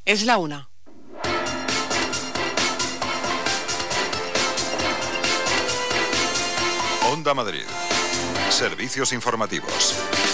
Es la 1. Onda Madrid. Servicios informativos.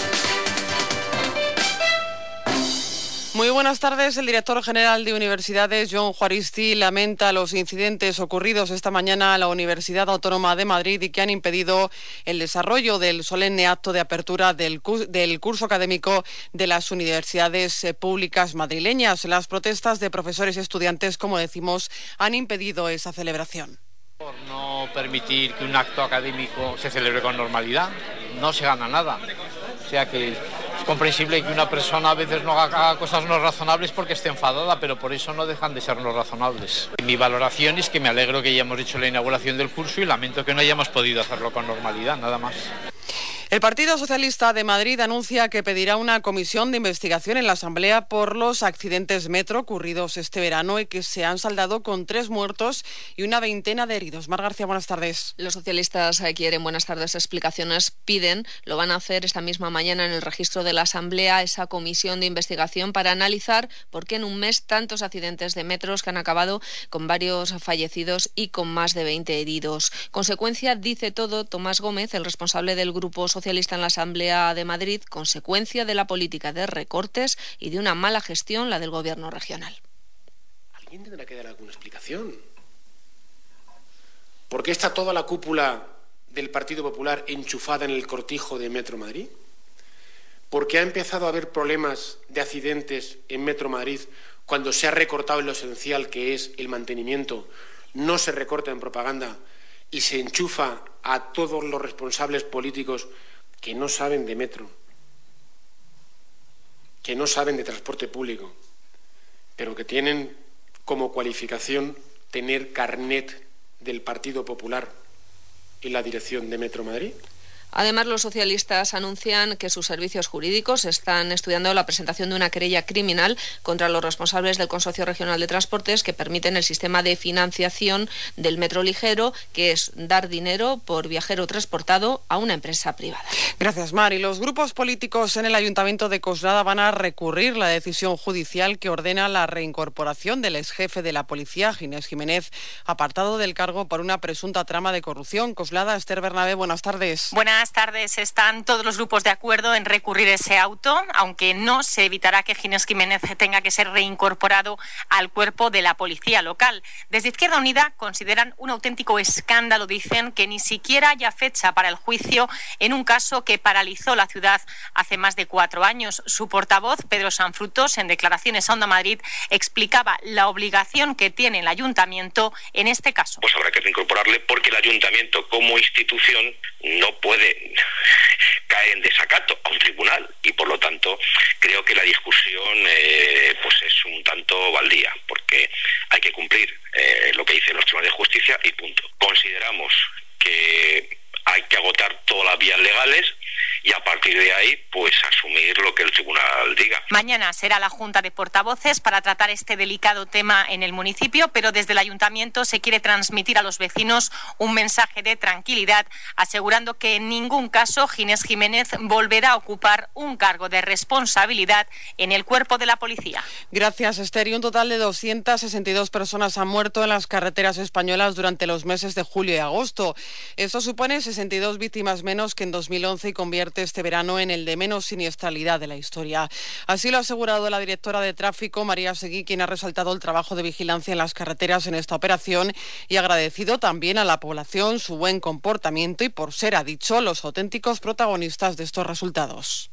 Muy buenas tardes. El director general de Universidades, Jon Juaristi, lamenta los incidentes ocurridos esta mañana a la Universidad Autónoma de Madrid y que han impedido el desarrollo del solemne acto de apertura del curso académico de las universidades públicas madrileñas. Las protestas de profesores y estudiantes, como decimos, han impedido esa celebración. Por no permitir que un acto académico se celebre con normalidad, no se gana nada. O sea que es comprensible que una persona a veces no haga cosas no razonables porque esté enfadada, pero por eso no dejan de ser no razonables. Mi valoración es que me alegro que hayamos hecho la inauguración del curso y lamento que no hayamos podido hacerlo con normalidad, nada más. El Partido Socialista de Madrid anuncia que pedirá una comisión de investigación en la Asamblea por los accidentes metro ocurridos este verano y que se han saldado con 3 muertos y una veintena de heridos. Mar García, buenas tardes. Los socialistas quieren, buenas tardes, explicaciones, piden, lo van a hacer esta misma mañana en el registro de la Asamblea, esa comisión de investigación para analizar por qué en un mes tantos accidentes de metros que han acabado con varios fallecidos y con más de 20 heridos. Consecuencia, dice todo Tomás Gómez, el responsable del Grupo Socialista en la Asamblea de Madrid, consecuencia de la política de recortes y de una mala gestión, la del gobierno regional. ¿Alguien tendrá que dar alguna explicación? ¿Por qué está toda la cúpula del Partido Popular enchufada en el cortijo de Metro Madrid? ¿Por qué ha empezado a haber problemas de accidentes en Metro Madrid cuando se ha recortado en lo esencial, que es el mantenimiento? No se recorta en propaganda y se enchufa a todos los responsables políticos que no saben de metro, que no saben de transporte público, pero que tienen como cualificación tener carnet del Partido Popular en la dirección de Metro Madrid. Además, los socialistas anuncian que sus servicios jurídicos están estudiando la presentación de una querella criminal contra los responsables del Consorcio Regional de Transportes que permiten el sistema de financiación del metro ligero, que es dar dinero por viajero transportado a una empresa privada. Gracias, Mar. Y los grupos políticos en el Ayuntamiento de Coslada van a recurrir la decisión judicial que ordena la reincorporación del exjefe de la policía, Ginés Jiménez, apartado del cargo por una presunta trama de corrupción. Coslada, Esther Bernabé, buenas tardes. Buenas tardes. Están todos los grupos de acuerdo en recurrir ese auto, aunque no se evitará que Ginés Jiménez tenga que ser reincorporado al cuerpo de la policía local. Desde Izquierda Unida consideran un auténtico escándalo, dicen, que ni siquiera haya fecha para el juicio en un caso que paralizó la ciudad hace más de 4 años. Su portavoz, Pedro Sanfrutos, en declaraciones a Onda Madrid, explicaba la obligación que tiene el ayuntamiento en este caso. Pues habrá que reincorporarle porque el ayuntamiento como institución no puede caer en desacato a un tribunal y por lo tanto creo que la discusión pues es un tanto baldía porque hay que cumplir lo que dicen los tribunales de justicia y punto. Consideramos que hay que agotar todas las vías legales y a partir de ahí, pues asumir lo que el tribunal diga. Mañana será la Junta de Portavoces para tratar este delicado tema en el municipio, pero desde el Ayuntamiento se quiere transmitir a los vecinos un mensaje de tranquilidad, asegurando que en ningún caso Ginés Jiménez volverá a ocupar un cargo de responsabilidad en el cuerpo de la policía. Gracias, Esther. Y un total de 262 personas han muerto en las carreteras españolas durante los meses de julio y agosto. Esto supone 62 víctimas menos que en 2011 y convierte este verano en el de menos siniestralidad de la historia. Así lo ha asegurado la directora de Tráfico, María Seguí, quien ha resaltado el trabajo de vigilancia en las carreteras en esta operación y agradecido también a la población su buen comportamiento y por ser, ha dicho, los auténticos protagonistas de estos resultados.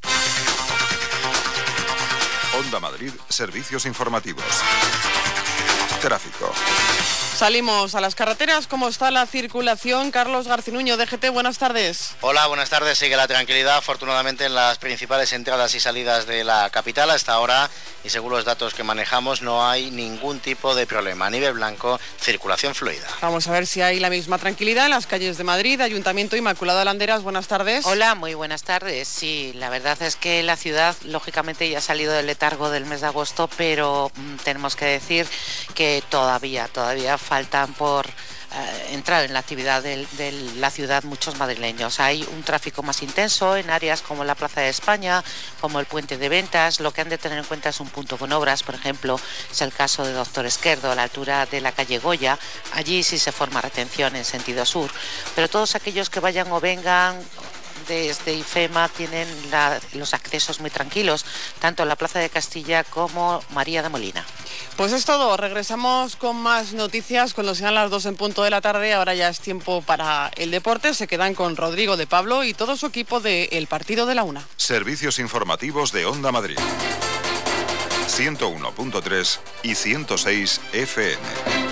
Onda Madrid, servicios informativos. Tráfico. Salimos a las carreteras. ¿Cómo está la circulación? Carlos Garcinuño, DGT, buenas tardes. Hola, buenas tardes. Sigue la tranquilidad, afortunadamente, en las principales entradas y salidas de la capital. Hasta ahora, y según los datos que manejamos, no hay ningún tipo de problema. A nivel blanco, circulación fluida. Vamos a ver si hay la misma tranquilidad en las calles de Madrid. Ayuntamiento Inmaculada Landeras, buenas tardes. Hola, muy buenas tardes. Sí, la verdad es que la ciudad, lógicamente, ya ha salido del letargo del mes de agosto, pero tenemos que decir que todavía faltan por entrar en la actividad de la ciudad muchos madrileños. Hay un tráfico más intenso en áreas como la Plaza de España, como el Puente de Ventas. Lo que han de tener en cuenta es un punto con obras, por ejemplo, es el caso de Doctor Esquerdo, a la altura de la calle Goya. Allí sí se forma retención en sentido sur, pero todos aquellos que vayan o vengan desde IFEMA tienen los accesos muy tranquilos, tanto en la Plaza de Castilla como María de Molina. Pues es todo, regresamos con más noticias cuando sean las 2 en punto de la tarde. Ahora ya es tiempo para el deporte, se quedan con Rodrigo de Pablo y todo su equipo de El Partido de la Una. Servicios informativos de Onda Madrid. 101.3 y 106 FM.